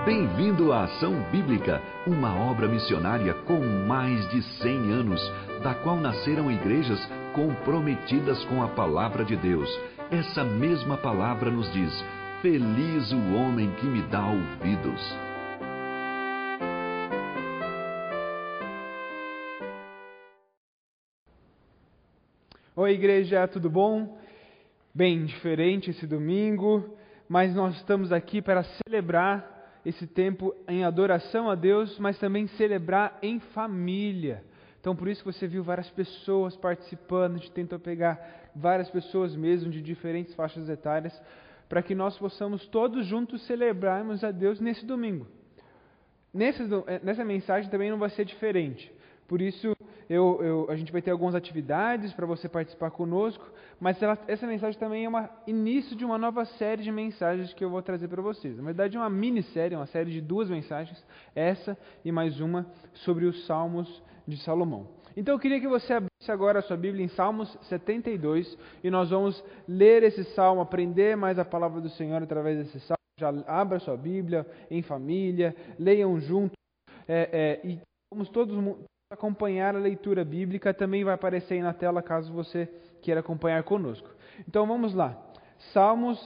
Bem-vindo à Ação Bíblica, uma obra missionária com mais de 100 anos, da qual nasceram igrejas comprometidas com a Palavra de Deus. Essa mesma palavra nos diz: feliz o homem que me dá ouvidos. Oi, igreja, tudo bom? Bem diferente esse domingo, mas nós estamos aqui para celebrar esse tempo em adoração a Deus, mas também celebrar em família. Então, por isso que você viu várias pessoas participando, a gente tentou pegar várias pessoas mesmo de diferentes faixas etárias, para que nós possamos todos juntos celebrarmos a Deus nesse domingo. Nessa mensagem também não vai ser diferente. Por isso, a gente vai ter algumas atividades para você participar conosco, mas essa mensagem também é um início de uma nova série de mensagens que eu vou trazer para vocês. Na verdade, é uma minissérie, uma série de 2 mensagens, essa e mais uma sobre os Salmos de Salomão. Então, eu queria que você abrisse agora a sua Bíblia em Salmos 72, e nós vamos ler esse salmo, aprender mais a palavra do Senhor através desse salmo. Já abra a sua Bíblia em família, leiam juntos, e vamos todos acompanhar a leitura bíblica. Também vai aparecer aí na tela caso você queira acompanhar conosco. Então vamos lá. Salmos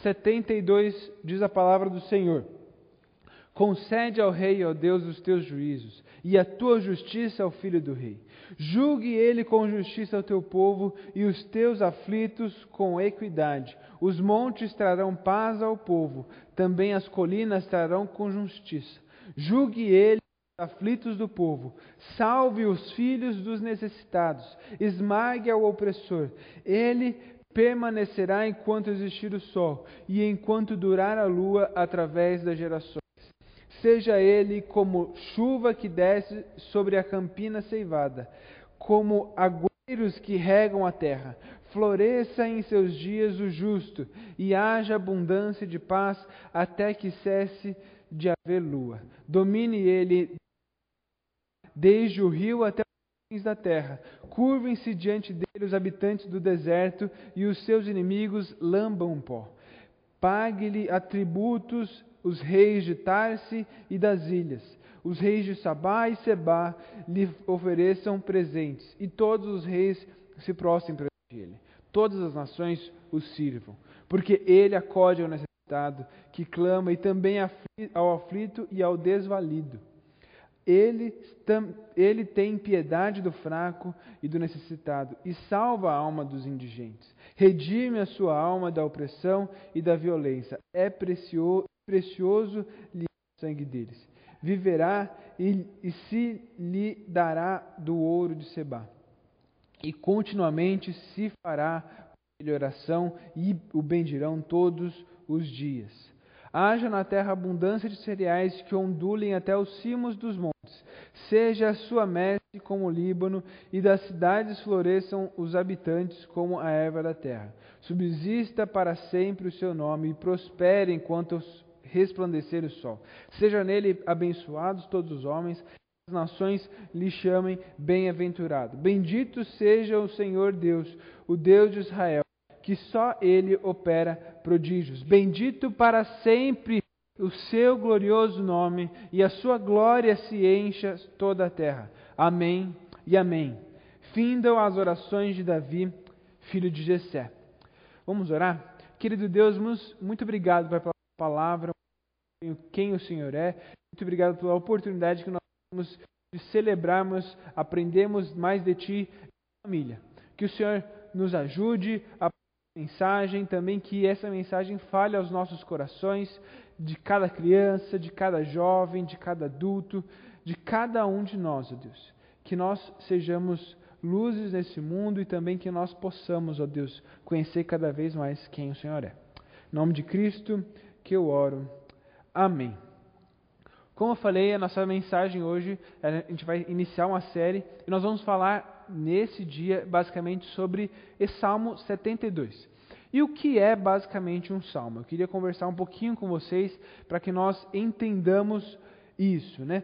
72 diz a palavra do Senhor: concede ao rei, ó Deus, os teus juízos, e a tua justiça ao filho do rei. Julgue ele com justiça ao teu povo, e os teus aflitos com equidade. Os montes trarão paz ao povo, também as colinas trarão com justiça. Julgue ele aflitos do povo, salve os filhos dos necessitados, esmague ao opressor. Ele permanecerá enquanto existir o sol, e enquanto durar a lua através das gerações. Seja ele como chuva que desce sobre a campina ceivada, como agueiros que regam a terra. Floresça em seus dias o justo, e haja abundância de paz até que cesse de haver lua. Domine ele desde o rio até os fins da terra. Curvem-se diante dele os habitantes do deserto, e os seus inimigos lambam pó. Pague-lhe atributos os reis de Tarse e das ilhas. Os reis de Sabá e Sebá lhe ofereçam presentes, e todos os reis se prostrem perante ele. Todas as nações o sirvam, porque ele acode ao necessitado, que clama, e também ao aflito e ao desvalido. Ele tem piedade do fraco e do necessitado, e salva a alma dos indigentes. Redime a sua alma da opressão e da violência. É precioso lhe o sangue deles. Viverá e se lhe dará do ouro de Sebá. E continuamente se fará ele oração, e o bendirão todos os dias. Haja na terra abundância de cereais que ondulem até os cimos dos montes. Seja a sua messe como o Líbano, e das cidades floresçam os habitantes como a erva da terra. Subsista para sempre o seu nome, e prospere enquanto resplandecer o sol. Seja nele abençoados todos os homens, as nações lhe chamem bem-aventurado. Bendito seja o Senhor Deus, o Deus de Israel, que só ele opera prodígios. Bendito para sempre o seu glorioso nome, e a sua glória se encha toda a terra. Amém e amém. Findam as orações de Davi, filho de Jessé. Vamos orar? Querido Deus, muito obrigado pela palavra, quem o Senhor é. Muito obrigado pela oportunidade que nós temos de celebrarmos, aprendermos mais de Ti e família. Que o Senhor nos ajude a mensagem, também que essa mensagem fale aos nossos corações, de cada criança, de cada jovem, de cada adulto, de cada um de nós, ó Deus. Que nós sejamos luzes nesse mundo, e também que nós possamos, ó Deus, conhecer cada vez mais quem o Senhor é. Em nome de Cristo que eu oro. Amém. Como eu falei, a nossa mensagem hoje, a gente vai iniciar uma série, e nós vamos falar nesse dia basicamente sobre esse Salmo 72. E o que é basicamente um salmo? Eu queria conversar um pouquinho com vocês para que nós entendamos isso, né?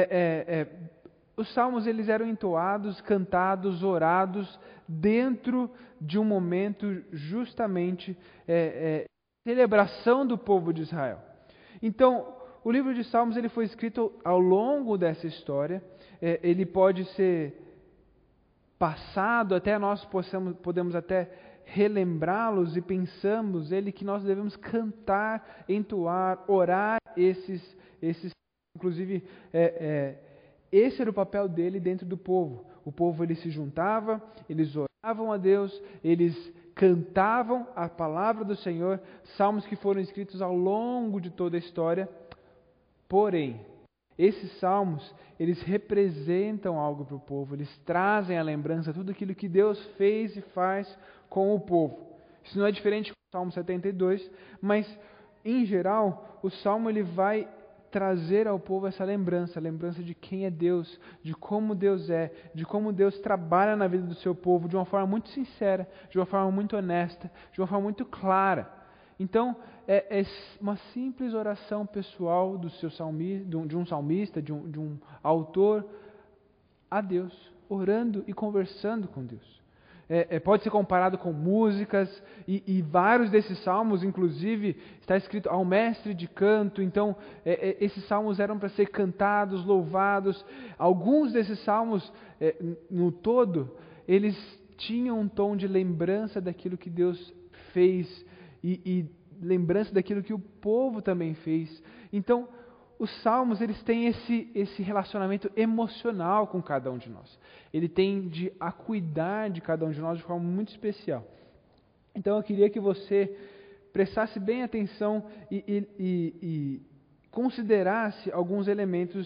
Os salmos, eles eram entoados, cantados, orados dentro de um momento justamente celebração do povo de Israel. Então, o livro de Salmos ele foi escrito ao longo dessa história. Ele pode ser passado, até nós podemos até relembrá-los e pensamos ele que nós devemos cantar, entoar, orar esses inclusive esse era o papel dele dentro do povo. O povo ele se juntava, eles oravam a Deus, eles cantavam a palavra do Senhor, salmos que foram escritos ao longo de toda a história. Porém, esses salmos, eles representam algo para o povo, eles trazem à lembrança tudo aquilo que Deus fez e faz com o povo. Isso não é diferente com o Salmo 72, mas, em geral, o Salmo ele vai trazer ao povo essa lembrança, a lembrança de quem é Deus, de como Deus é, de como Deus trabalha na vida do seu povo de uma forma muito sincera, de uma forma muito honesta, de uma forma muito clara. Então, é uma simples oração pessoal do seu de um salmista, de um autor a Deus, orando e conversando com Deus. Pode ser comparado com músicas, e vários desses salmos, inclusive, está escrito ao mestre de canto. Então, esses salmos eram para ser cantados, louvados. Alguns desses salmos, no todo, eles tinham um tom de lembrança daquilo que Deus fez e lembrança daquilo que o povo também fez. Então, os salmos eles têm esse relacionamento emocional com cada um de nós. Ele tende a cuidar de cada um de nós de forma muito especial. Então eu queria que você prestasse bem atenção e considerasse alguns elementos.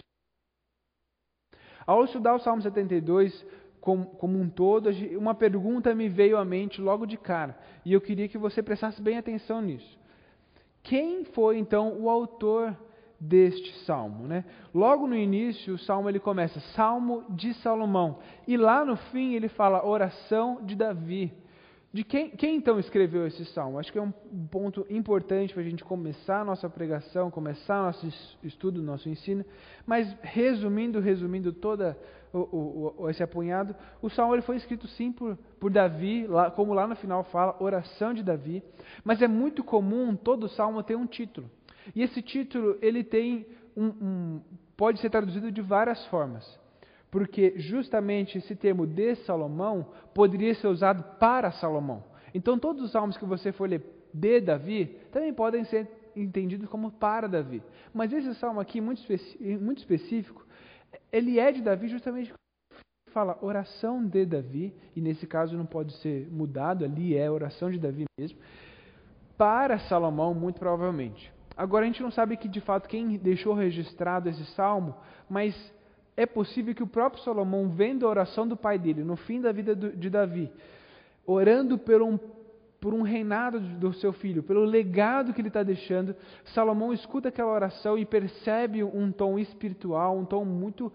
Ao estudar o Salmo 72 como um todo, uma pergunta me veio à mente logo de cara. E eu queria que você prestasse bem atenção nisso. Quem foi então o autor deste salmo, né? Logo no início, o salmo ele começa Salmo de Salomão, e lá no fim ele fala oração de Davi. De quem então escreveu esse salmo? Acho que é um ponto importante para a gente começar a nossa pregação, começar nosso estudo, nosso ensino. Mas resumindo toda esse apunhado, o salmo ele foi escrito sim por Davi, como lá no final fala, oração de Davi. Mas é muito comum todo salmo ter um título. E esse título, ele tem pode ser traduzido de várias formas. Porque justamente esse termo de Salomão poderia ser usado para Salomão. Então todos os salmos que você for ler de Davi, também podem ser entendidos como para Davi. Mas esse salmo aqui, muito específico, ele é de Davi justamente porque fala oração de Davi, e nesse caso não pode ser mudado, ali é oração de Davi mesmo, para Salomão, muito provavelmente. Agora, a gente não sabe que, de fato, quem deixou registrado esse salmo, mas é possível que o próprio Salomão, vendo a oração do pai dele, no fim da vida de Davi, orando por um reinado do seu filho, pelo legado que ele está deixando, Salomão escuta aquela oração e percebe um tom espiritual, um tom muito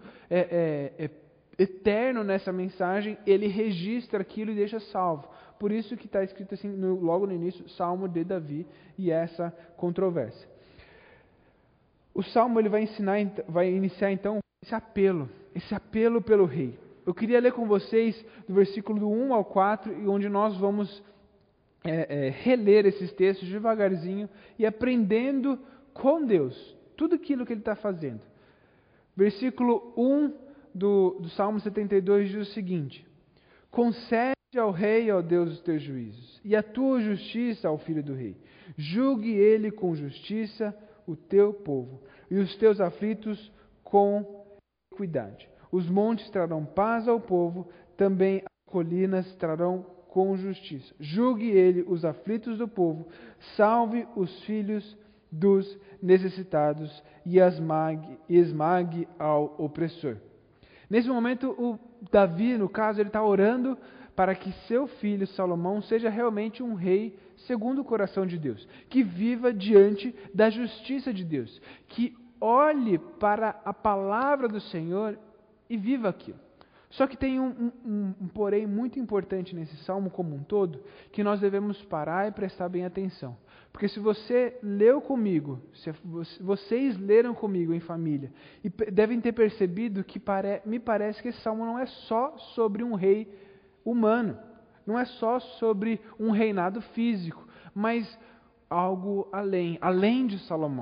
eterno nessa mensagem, ele registra aquilo e deixa salvo. Por isso que está escrito assim, logo no início, Salmo de Davi, e essa controvérsia. O Salmo ele vai iniciar então esse apelo pelo rei. Eu queria ler com vocês do versículo do 1 ao 4, onde nós vamos reler esses textos devagarzinho e aprendendo com Deus tudo aquilo que Ele está fazendo. Versículo 1 do Salmo 72 diz o seguinte: concede ao rei, ó Deus, os teus juízos, e a tua justiça ao filho do rei. Julgue ele com justiça o teu povo, e os teus aflitos com equidade. Os montes trarão paz ao povo, também as colinas trarão com justiça. Julgue ele os aflitos do povo, salve os filhos dos necessitados e esmague ao opressor. Nesse momento, o Davi, no caso, ele está orando para que seu filho Salomão seja realmente um rei segundo o coração de Deus, que viva diante da justiça de Deus, que olhe para a palavra do Senhor e viva aquilo. Só que tem um porém muito importante nesse salmo como um todo, que nós devemos parar e prestar bem atenção. Porque se você leu comigo, se vocês leram comigo em família, e devem ter percebido que me parece que esse salmo não é só sobre um rei humano, não é só sobre um reinado físico, mas algo além de Salomão.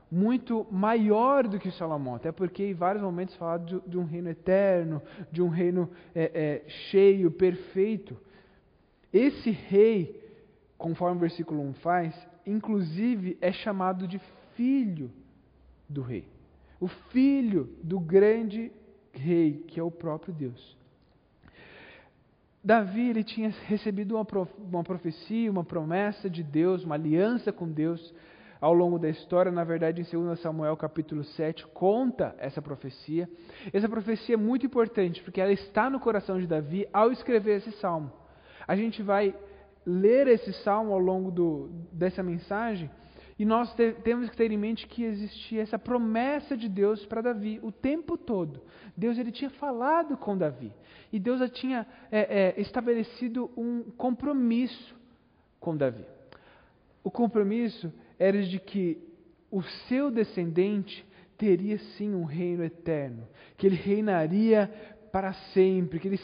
muito maior do que Salomão, até porque em vários momentos fala de um reino eterno, de um reino cheio, perfeito. Esse rei, conforme o versículo 1 faz, inclusive é chamado de filho do rei. O filho do grande rei, que é o próprio Deus. Davi, ele tinha recebido uma profecia, uma promessa de Deus, uma aliança com Deus ao longo da história. Na verdade, em 2 Samuel capítulo 7, conta essa profecia. Essa profecia é muito importante, porque ela está no coração de Davi ao escrever esse salmo. A gente vai ler esse salmo ao longo dessa mensagem, e nós temos que ter em mente que existia essa promessa de Deus para Davi o tempo todo. Deus, ele tinha falado com Davi, e Deus já tinha estabelecido um compromisso com Davi. O compromisso era de que o seu descendente teria sim um reino eterno, que ele reinaria para sempre, que ele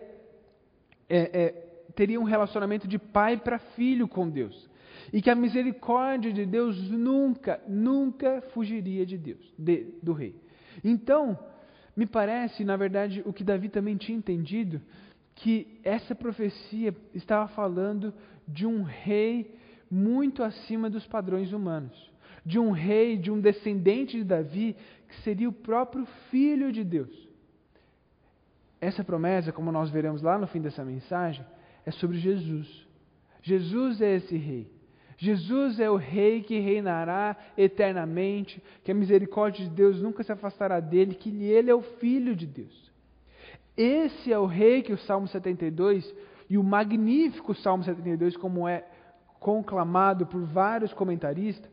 teria um relacionamento de pai para filho com Deus. E que a misericórdia de Deus nunca fugiria de Deus, do rei. Então, me parece, na verdade, o que Davi também tinha entendido, que essa profecia estava falando de um rei muito acima dos padrões humanos. De um rei, de um descendente de Davi, que seria o próprio Filho de Deus. Essa promessa, como nós veremos lá no fim dessa mensagem, é sobre Jesus. Jesus é esse rei. Jesus é o rei que reinará eternamente, que a misericórdia de Deus nunca se afastará dele, que ele é o Filho de Deus. Esse é o rei que o Salmo 72, e o magnífico Salmo 72, como é conclamado por vários comentaristas,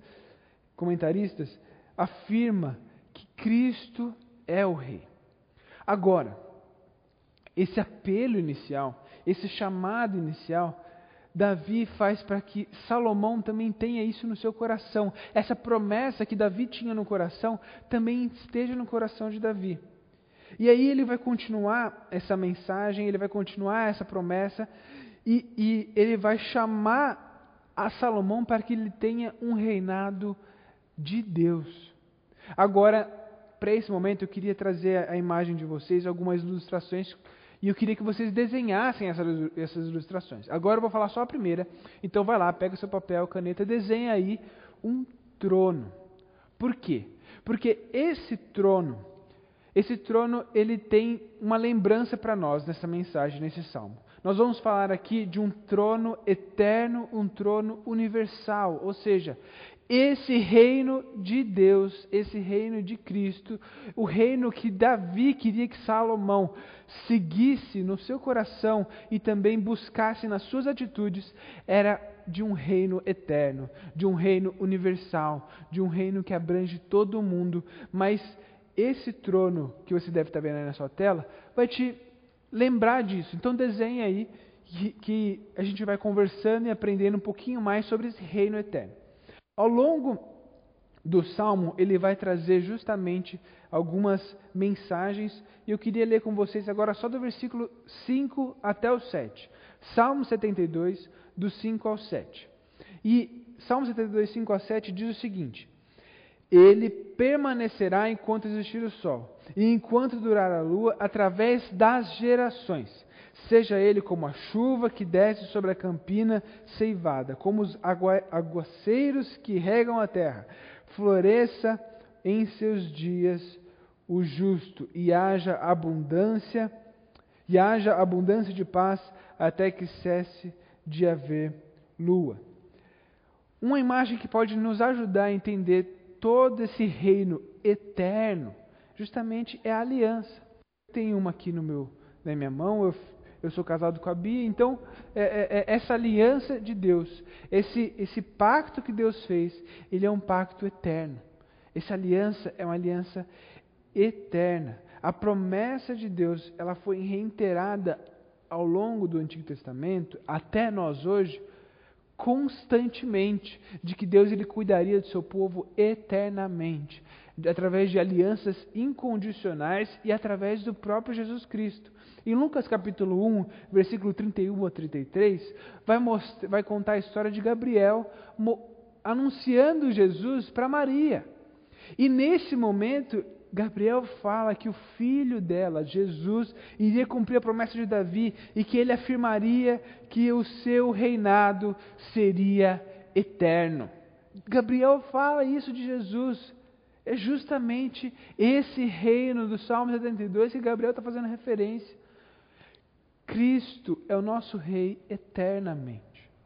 afirma que Cristo é o rei. Agora, esse apelo inicial, esse chamado inicial, Davi faz para que Salomão também tenha isso no seu coração. Essa promessa que Davi tinha no coração também esteja no coração de Davi. E aí ele vai continuar essa mensagem, ele vai continuar essa promessa, e ele vai chamar a Salomão para que ele tenha um reinado de Deus. Agora, para esse momento, eu queria trazer a imagem de vocês, algumas ilustrações, e eu queria que vocês desenhassem essas ilustrações. Agora eu vou falar só a primeira. Então vai lá, pega seu papel, caneta, desenha aí um trono. Por quê? Porque esse trono, ele tem uma lembrança para nós nessa mensagem, nesse salmo. Nós vamos falar aqui de um trono eterno, um trono universal, ou seja, esse reino de Deus, esse reino de Cristo, o reino que Davi queria que Salomão seguisse no seu coração e também buscasse nas suas atitudes, era de um reino eterno, de um reino universal, de um reino que abrange todo o mundo. Mas esse trono que você deve estar vendo aí na sua tela vai te lembrar disso. Então desenha aí que a gente vai conversando e aprendendo um pouquinho mais sobre esse reino eterno. Ao longo do Salmo, ele vai trazer justamente algumas mensagens, e eu queria ler com vocês agora só do versículo 5 até o 7. Salmo 72, do 5 ao 7. E Salmo 72, 5 ao 7 diz o seguinte: Ele permanecerá enquanto existir o sol, e enquanto durar a lua, através das gerações. Seja ele como a chuva que desce sobre a campina ceivada, como os aguaceiros que regam a terra. Floresça em seus dias o justo, e haja abundância de paz, até que cesse de haver lua. Uma imagem que pode nos ajudar a entender todo esse reino eterno, justamente é a aliança. Tem uma aqui na minha mão, eu sou casado com a Bia, então essa aliança de Deus, esse pacto que Deus fez, ele é um pacto eterno. Essa aliança é uma aliança eterna. A promessa de Deus, ela foi reiterada ao longo do Antigo Testamento, até nós hoje, constantemente, de que Deus ele cuidaria do seu povo eternamente, através de alianças incondicionais e através do próprio Jesus Cristo. Em Lucas capítulo 1, versículo 31 a 33, vai contar a história de Gabriel anunciando Jesus para Maria. E nesse momento, Gabriel fala que o filho dela, Jesus, iria cumprir a promessa de Davi e que ele afirmaria que o seu reinado seria eterno. Gabriel fala isso de Jesus. É justamente esse reino do Salmo 72 que Gabriel está fazendo referência. Cristo é o nosso rei eternamente.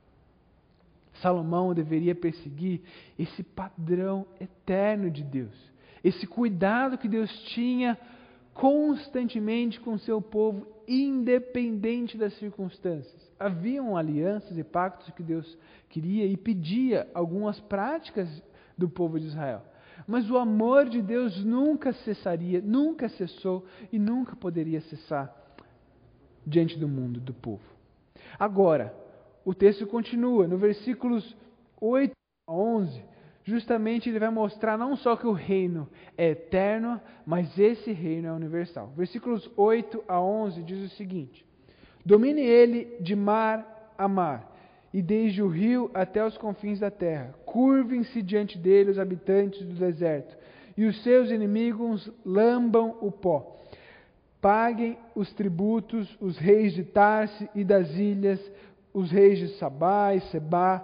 Salomão deveria perseguir esse padrão eterno de Deus. Esse cuidado que Deus tinha constantemente com o seu povo, independente das circunstâncias. Haviam alianças e pactos que Deus queria e pedia algumas práticas do povo de Israel. Mas o amor de Deus nunca cessaria, nunca cessou e nunca poderia cessar diante do mundo, do povo. Agora, o texto continua, no versículos 8 a 11, justamente ele vai mostrar não só que o reino é eterno, mas esse reino é universal. Versículos 8 a 11 diz o seguinte: domine ele de mar a mar, e desde o rio até os confins da terra. Curvem-se diante dele os habitantes do deserto, e os seus inimigos lambam o pó. Paguem os tributos os reis de Tarse e das ilhas, os reis de Sabá e Sebá,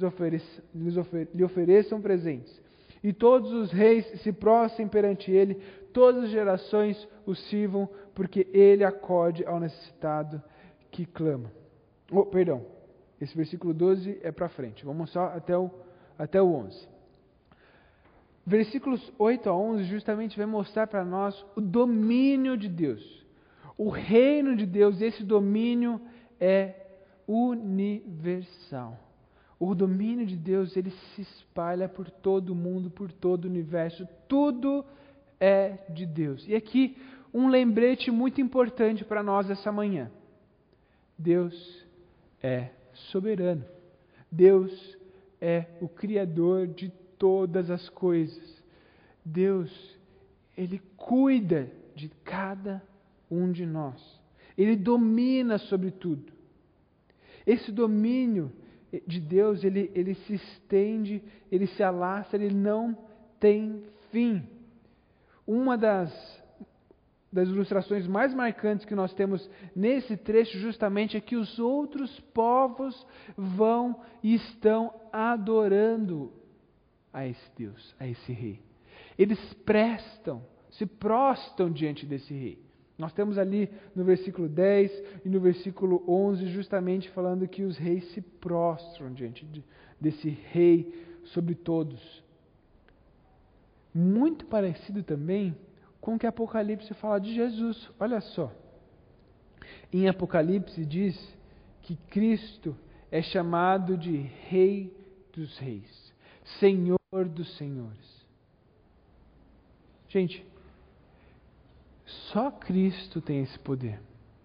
lhe ofereçam presentes. E todos os reis se prostrem perante ele, todas as gerações o sirvam, porque ele acode ao necessitado que clama. Esse versículo 12 é para frente. Vamos só até o 11. Versículos 8 a 11 justamente vai mostrar para nós o domínio de Deus. O reino de Deus, esse domínio é universal. O domínio de Deus, ele se espalha por todo o mundo, por todo o universo. Tudo é de Deus. E aqui um lembrete muito importante para nós essa manhã. Deus é soberano. Deus é o Criador de todas as coisas. Deus, ele cuida de cada um de nós. Ele domina sobre tudo. Esse domínio de Deus, ele se estende, ele se alastra, ele não tem fim. Uma das ilustrações mais marcantes que nós temos nesse trecho justamente é que os outros povos vão e estão adorando a esse Deus, a esse rei. Eles se prostam diante desse rei. Nós temos ali no versículo 10 e no versículo 11 justamente falando que os reis se prostram diante desse rei sobre todos. Muito parecido também com o que Apocalipse fala de Jesus. Olha só. Em Apocalipse diz que Cristo é chamado de Rei dos Reis, Senhor dos Senhores. Gente, só Cristo tem esse poder.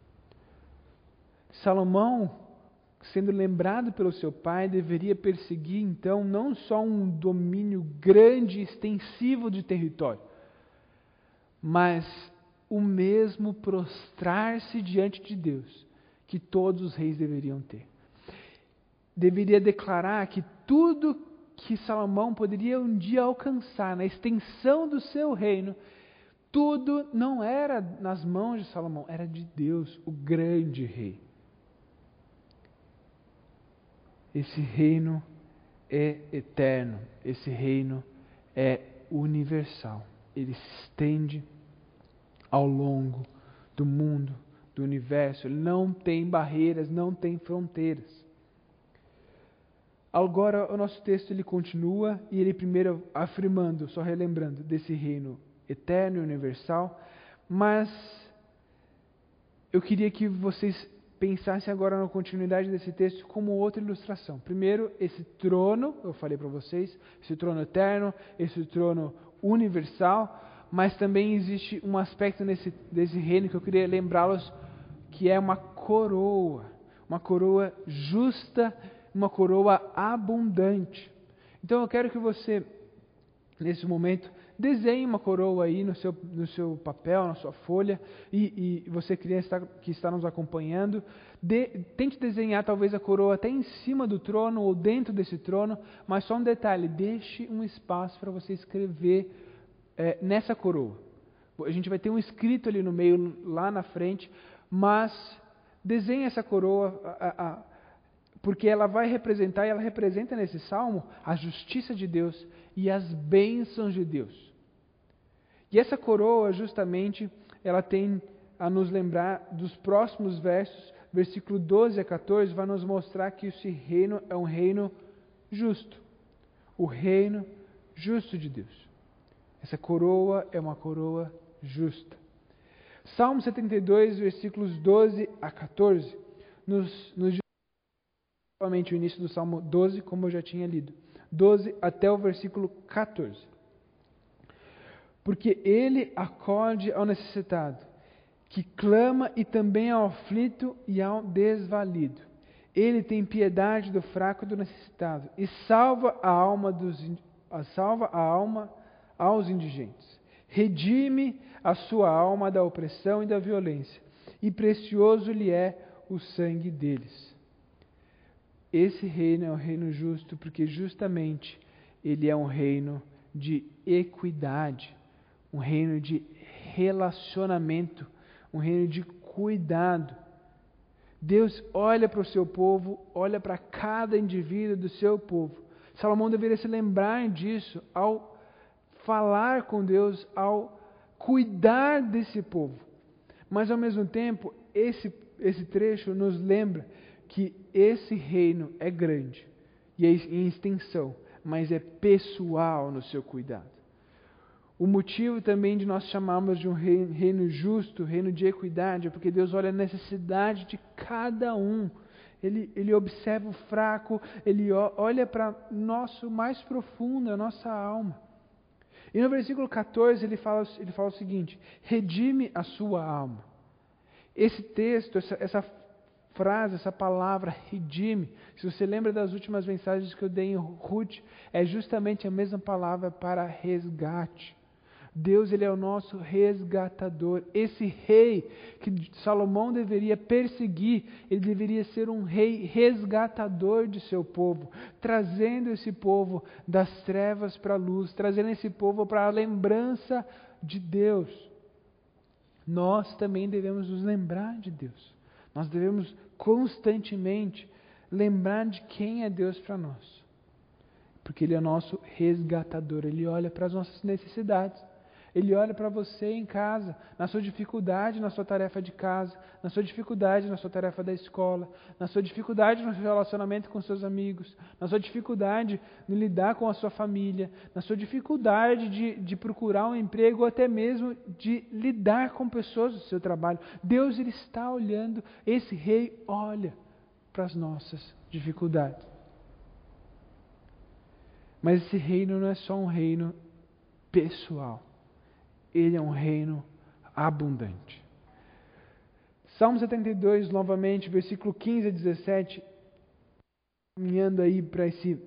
Salomão, sendo lembrado pelo seu pai, deveria perseguir então não só um domínio grande e extensivo de território, mas o mesmo prostrar-se diante de Deus que todos os reis deveriam ter. Deveria declarar que tudo que Salomão poderia um dia alcançar na extensão do seu reino, tudo não era nas mãos de Salomão, era de Deus, o grande rei. Esse reino é eterno, esse reino é universal. Ele se estende ao longo do mundo, do universo. Ele não tem barreiras, não tem fronteiras. Agora o nosso texto ele continua e ele primeiro afirmando, só relembrando, desse reino eterno e universal, mas eu queria que vocês pensassem agora na continuidade desse texto como outra ilustração. Primeiro, esse trono, eu falei para vocês, esse trono eterno, esse trono universal, mas também existe um aspecto desse reino que eu queria lembrá-los, que é uma coroa justa, uma coroa abundante. Então eu quero que você, nesse momento, desenhe uma coroa aí no seu papel, na sua folha, e você, criança que está nos acompanhando, tente desenhar talvez a coroa até em cima do trono ou dentro desse trono, mas só um detalhe, deixe um espaço para você escrever nessa coroa. A gente vai ter um escrito ali no meio, lá na frente, mas desenha essa coroa, porque ela vai representar, e ela representa nesse salmo, a justiça de Deus e as bênçãos de Deus. E essa coroa, justamente, ela tem a nos lembrar dos próximos versos, versículo 12 a 14, vai nos mostrar que esse reino é um reino justo. O reino justo de Deus. Essa coroa é uma coroa justa. Salmo 72, versículos 12 a 14, nos diz novamente o início do Salmo 12, como eu já tinha lido. 12 até o versículo 14. Porque ele acode ao necessitado, que clama, e também ao aflito e ao desvalido. Ele tem piedade do fraco e do necessitado, e salva a alma aos indigentes. Redime a sua alma da opressão e da violência, e precioso lhe é o sangue deles. Esse reino é um reino justo, porque justamente ele é um reino de equidade, um reino de relacionamento, um reino de cuidado. Deus olha para o seu povo, olha para cada indivíduo do seu povo. Salomão deveria se lembrar disso ao falar com Deus, ao cuidar desse povo. Mas ao mesmo tempo, esse trecho nos lembra que esse reino é grande e é em extensão, mas é pessoal no seu cuidado. O motivo também de nós chamarmos de um reino justo, reino de equidade, é porque Deus olha a necessidade de cada um. Ele observa o fraco, Ele olha para o nosso mais profundo, a nossa alma. E no versículo 14 ele fala o seguinte: redime a sua alma. Esse texto, essa frase, essa palavra, redime, se você lembra das últimas mensagens que eu dei em Ruth, é justamente a mesma palavra para resgate. Deus, Ele é o nosso resgatador. Esse rei que Salomão deveria perseguir, ele deveria ser um rei resgatador de seu povo, trazendo esse povo das trevas para a luz, trazendo esse povo para a lembrança de Deus. Nós também devemos nos lembrar de Deus. Nós devemos constantemente lembrar de quem é Deus para nós. Porque Ele é nosso resgatador. Ele olha para as nossas necessidades. Ele olha para você em casa, na sua dificuldade na sua tarefa de casa, na sua dificuldade na sua tarefa da escola, na sua dificuldade no seu relacionamento com seus amigos, na sua dificuldade em lidar com a sua família, na sua dificuldade de procurar um emprego ou até mesmo de lidar com pessoas do seu trabalho. Deus, Ele está olhando, esse rei olha para as nossas dificuldades. Mas esse reino não é só um reino pessoal. Ele é um reino abundante. Salmo 72, novamente, versículo 15 a 17, caminhando aí para esse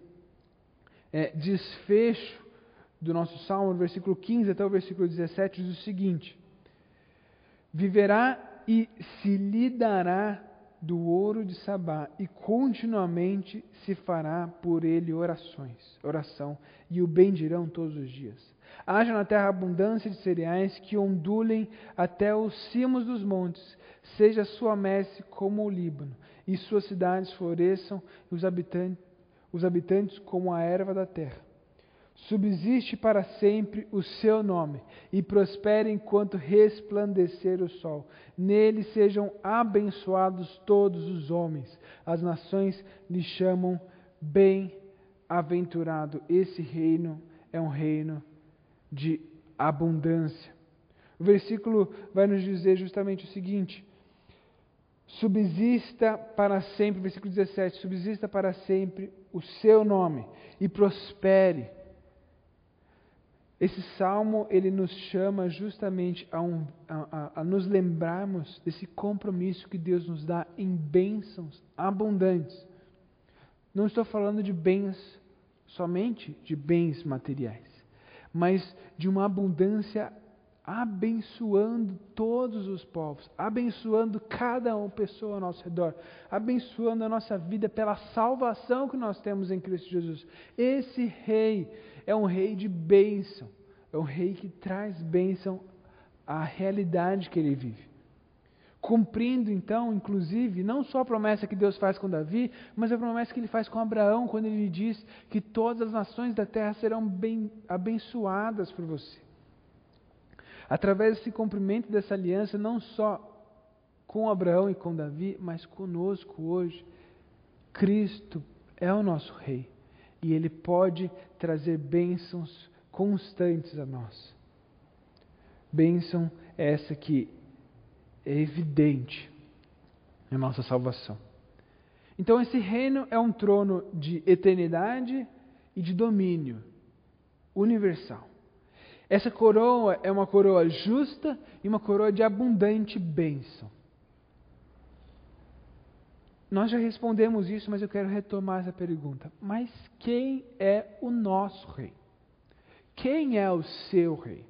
desfecho do nosso salmo, do versículo 15 até o versículo 17, diz o seguinte: viverá e se lhe dará do ouro de Sabá, e continuamente se fará por ele oração, e o bendirão todos os dias. Haja na terra abundância de cereais que ondulem até os cimos dos montes, seja sua messe como o Líbano, e suas cidades floresçam, e os habitantes como a erva da terra. Subsiste para sempre o seu nome, e prospere enquanto resplandecer o sol. Nele sejam abençoados todos os homens. As nações lhe chamam bem-aventurado. Esse reino é um reino de abundância. O versículo vai nos dizer justamente o seguinte: subsista para sempre, versículo 17, subsista para sempre o seu nome e prospere. Esse salmo, ele nos chama justamente a nos lembrarmos desse compromisso que Deus nos dá em bênçãos abundantes. Não estou falando de bens, somente de bens materiais, mas de uma abundância abençoando todos os povos, abençoando cada pessoa ao nosso redor, abençoando a nossa vida pela salvação que nós temos em Cristo Jesus. Esse rei é um rei de bênção. É um rei que traz bênção à realidade que ele vive. Cumprindo, então, inclusive, não só a promessa que Deus faz com Davi, mas a promessa que ele faz com Abraão, quando ele diz que todas as nações da terra serão abençoadas por você. Através desse cumprimento dessa aliança, não só com Abraão e com Davi, mas conosco hoje, Cristo é o nosso Rei. E Ele pode trazer bênçãos constantes a nós. Bênção essa que é evidente na nossa salvação. Então esse reino é um trono de eternidade e de domínio universal. Essa coroa é uma coroa justa e uma coroa de abundante bênção. Nós já respondemos isso, mas eu quero retomar essa pergunta. Mas quem é o nosso rei? Quem é o seu rei?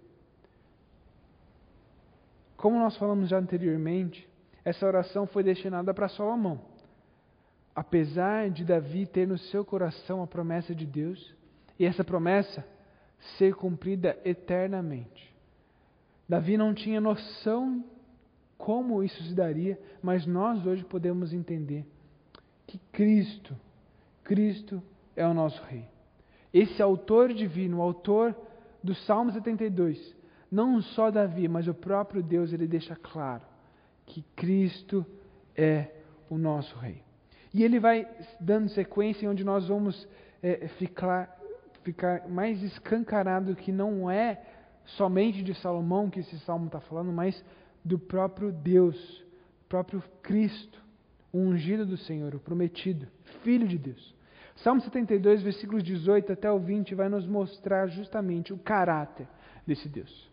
Como nós falamos já anteriormente, essa oração foi destinada para Salomão. Apesar de Davi ter no seu coração a promessa de Deus, e essa promessa ser cumprida eternamente. Davi não tinha noção como isso se daria, mas nós hoje podemos entender que Cristo é o nosso Rei. Esse autor divino, o autor do Salmo 72, não só Davi, mas o próprio Deus, ele deixa claro que Cristo é o nosso Rei. E ele vai dando sequência onde nós vamos ficar mais escancarado que não é somente de Salomão que esse salmo está falando, mas do próprio Deus, o próprio Cristo, o ungido do Senhor, o prometido, Filho de Deus. Salmo 72, versículos 18 até o 20, vai nos mostrar justamente o caráter desse Deus.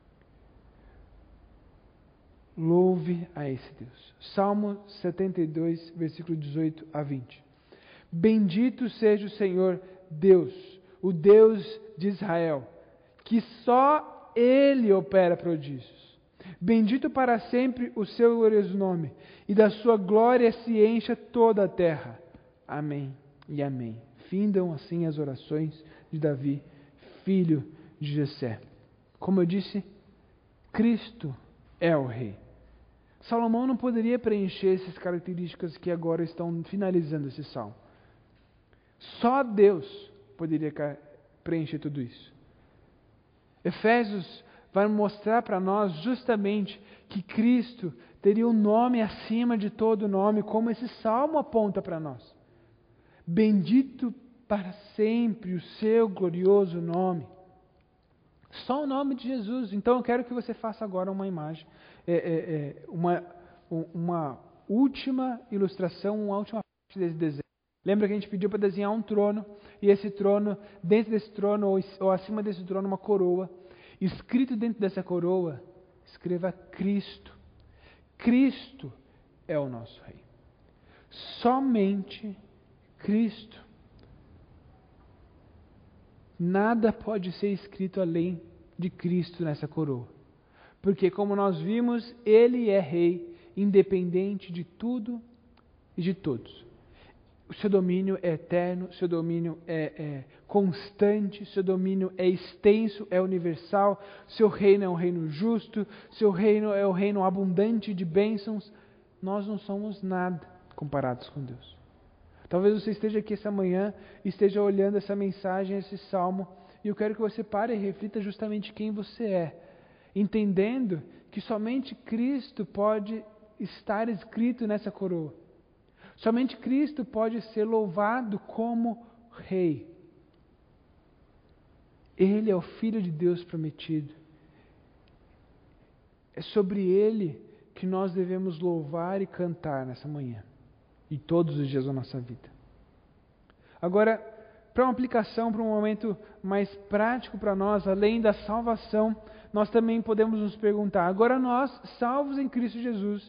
Louve a esse Deus. Salmo 72, versículo 18 a 20. Bendito seja o Senhor Deus, o Deus de Israel, que só Ele opera prodígios. Bendito para sempre o seu glorioso nome, e da sua glória se encha toda a terra. Amém e amém. Findam assim as orações de Davi, filho de Jessé. Como eu disse, Cristo é o Rei. Salomão não poderia preencher essas características que agora estão finalizando esse salmo. Só Deus poderia preencher tudo isso. Efésios vai mostrar para nós justamente que Cristo teria um nome acima de todo nome, como esse salmo aponta para nós. Bendito para sempre o seu glorioso nome. Só o nome de Jesus. Então eu quero que você faça agora uma imagem, uma última ilustração, uma última parte desse desenho. Lembra que a gente pediu para desenhar um trono, e esse trono, dentro desse trono, ou acima desse trono, uma coroa. Escrito dentro dessa coroa, escreva Cristo. Cristo é o nosso Rei. Somente Cristo. Nada pode ser escrito além de Cristo nessa coroa. Porque, como nós vimos, Ele é Rei, independente de tudo e de todos. O seu domínio é eterno, o seu domínio é constante, o seu domínio é extenso, é universal, o seu reino é um reino justo, o seu reino é um reino abundante de bênçãos. Nós não somos nada comparados com Deus. Talvez você esteja aqui essa manhã, esteja olhando essa mensagem, esse salmo, e eu quero que você pare e reflita justamente quem você é, entendendo que somente Cristo pode estar escrito nessa coroa. Somente Cristo pode ser louvado como Rei. Ele é o Filho de Deus prometido. É sobre Ele que nós devemos louvar e cantar nessa manhã e todos os dias da nossa vida. Agora, para uma aplicação, para um momento mais prático para nós, além da salvação, nós também podemos nos perguntar, agora nós, salvos em Cristo Jesus,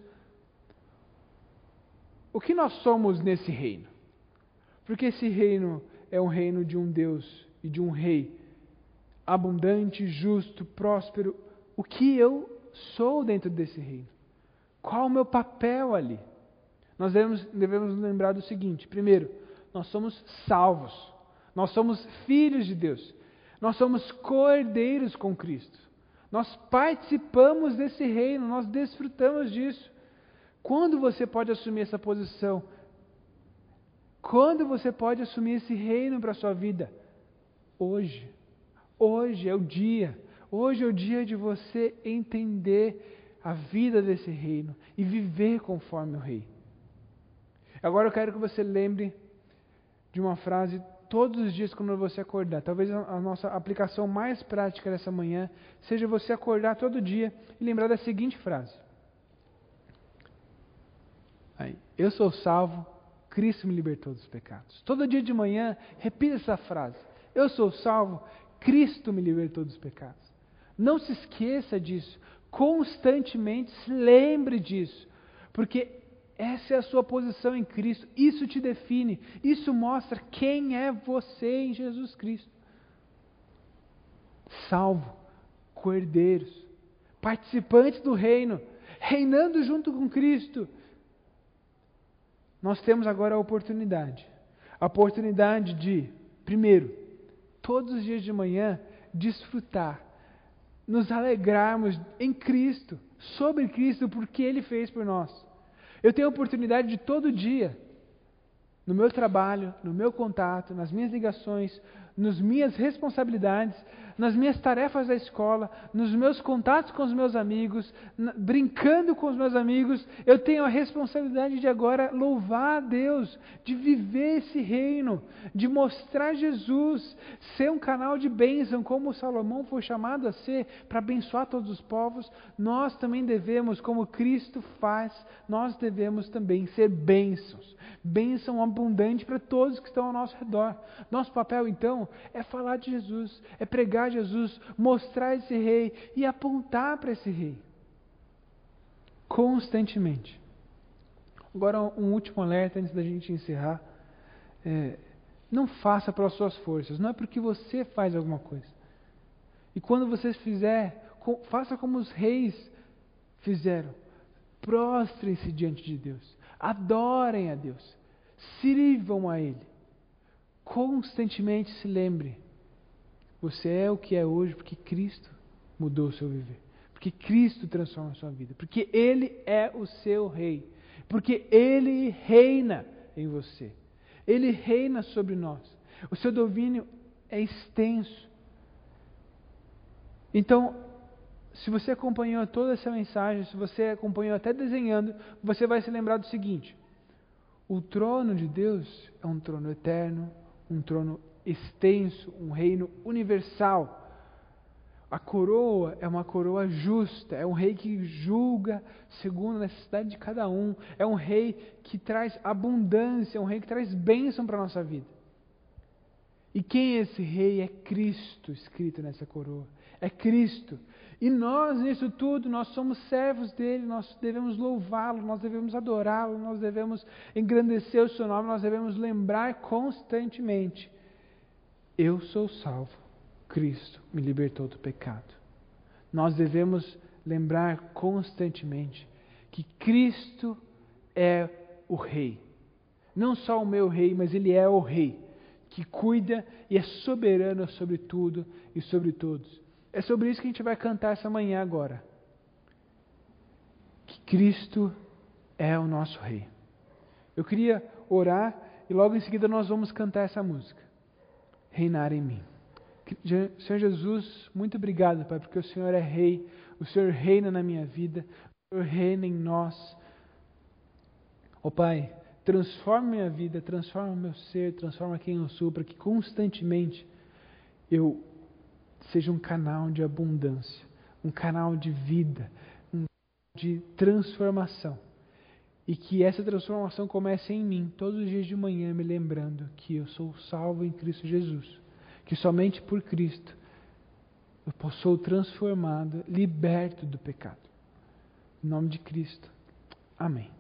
o que nós somos nesse reino? Porque esse reino é um reino de um Deus e de um Rei abundante, justo, próspero. O que eu sou dentro desse reino? Qual o meu papel ali? Nós devemos nos lembrar do seguinte: primeiro, nós somos salvos. Nós somos filhos de Deus. Nós somos co-herdeiros com Cristo. Nós participamos desse reino, nós desfrutamos disso. Quando você pode assumir essa posição? Quando você pode assumir esse reino para a sua vida? Hoje. Hoje é o dia. Hoje é o dia de você entender a vida desse reino e viver conforme o Rei. Agora eu quero que você lembre de uma frase todos os dias quando você acordar. Talvez a nossa aplicação mais prática dessa manhã seja você acordar todo dia e lembrar da seguinte frase. Eu sou salvo, Cristo me libertou dos pecados. Todo dia de manhã, repita essa frase. Eu sou salvo, Cristo me libertou dos pecados. Não se esqueça disso. Constantemente se lembre disso. Porque essa é a sua posição em Cristo. Isso te define. Isso mostra quem é você em Jesus Cristo. Salvo, co-herdeiros, participantes do reino, reinando junto com Cristo. Nós temos agora a oportunidade de, primeiro, todos os dias de manhã, desfrutar, nos alegrarmos em Cristo, sobre Cristo, porque Ele fez por nós. Eu tenho a oportunidade de todo dia, no meu trabalho, no meu contato, nas minhas ligações, nas minhas responsabilidades, nas minhas tarefas da escola, nos meus contatos com os meus amigos, brincando com os meus amigos, eu tenho a responsabilidade de agora louvar a Deus, de viver esse reino, de mostrar Jesus, ser um canal de bênção, como Salomão foi chamado a ser, para abençoar todos os povos. Nós também devemos, como Cristo faz, nós devemos também ser bênçãos, bênção abundante para todos que estão ao nosso redor. Nosso papel, então, é falar de Jesus, é pregar Jesus, mostrar esse Rei e apontar para esse Rei. Constantemente. Agora, um último alerta antes da gente encerrar. Não faça pelas suas forças, não é porque você faz alguma coisa. E quando você fizer, faça como os reis fizeram. Prostrem-se diante de Deus. Adorem a Deus. Sirvam a Ele. Constantemente se lembre. Você é o que é hoje porque Cristo mudou o seu viver. Porque Cristo transforma a sua vida. Porque Ele é o seu Rei. Porque Ele reina em você. Ele reina sobre nós. O seu domínio é extenso. Então, se você acompanhou toda essa mensagem, se você acompanhou até desenhando, você vai se lembrar do seguinte. O trono de Deus é um trono eterno, um trono extenso, um reino universal. A coroa é uma coroa justa, é um rei que julga segundo a necessidade de cada um, é um rei que traz abundância, é um rei que traz bênção para a nossa vida. E quem é esse rei? É Cristo escrito nessa coroa, é Cristo. E nós, nisso tudo, nós somos servos dele, nós devemos louvá-lo, nós devemos adorá-lo, nós devemos engrandecer o seu nome, nós devemos lembrar constantemente: eu sou salvo, Cristo me libertou do pecado. Nós devemos lembrar constantemente que Cristo é o Rei. Não só o meu Rei, mas Ele é o Rei, que cuida e é soberano sobre tudo e sobre todos. É sobre isso que a gente vai cantar essa manhã agora. Que Cristo é o nosso Rei. Eu queria orar e logo em seguida nós vamos cantar essa música. Reinar em mim. Senhor Jesus, muito obrigado, Pai, porque o Senhor é Rei, o Senhor reina na minha vida, o Senhor reina em nós. Ó Pai, transforma minha vida, transforma meu ser, transforma quem eu sou, para que constantemente eu seja um canal de abundância, um canal de vida, um canal de transformação. E que essa transformação comece em mim, todos os dias de manhã, me lembrando que eu sou salvo em Cristo Jesus. Que somente por Cristo eu sou transformado, liberto do pecado. Em nome de Cristo. Amém.